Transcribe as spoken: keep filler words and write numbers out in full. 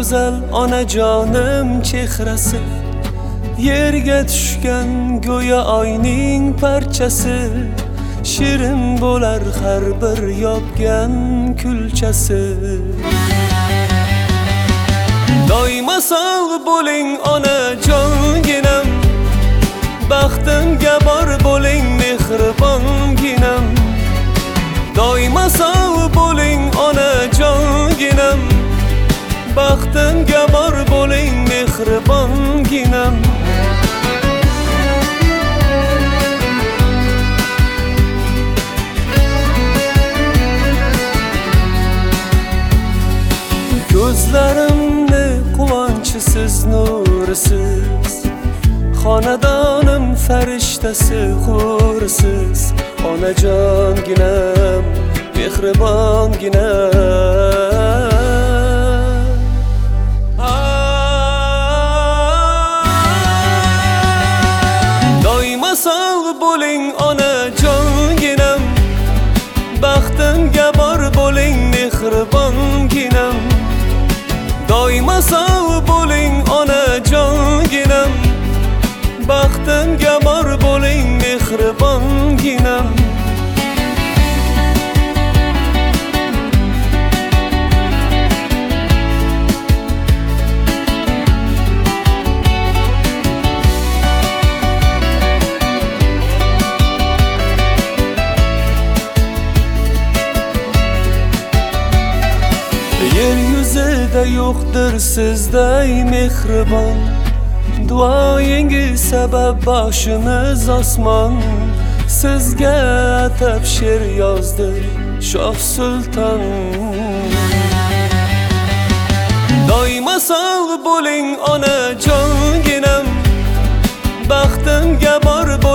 go'zal onajonim chehrasi, yerga tushgan go'yo oyning parchasi, shirin bo'lar har bir yopgan kulchasi. Doimo sog' bo'ling onajonginam, baxtimga bor bo'ling mehribonginam. Doimo sog' bo'ling onajonginam, baxtimga bor bo'ling mehribonginam. Ko'zlarimni quvonchisiz nurisiz, xonadonim farishtasi hursiz, onajonginam mehribonginam. Doimo sog' bo'ling onajonginam, baxtimga bor bo'ling mehribonginam. Doimo sog' bo'ling onajonginam, baxtimga bor bo'ling mehribonginam. Yer yuzida yo'qdir sizday mehribon, duoyingiz sabab boshimiz osmon. Sizga atab she'r yozdi Shoh Sulton. Doimo sog' bo'ling onajonginam, baxtimga bor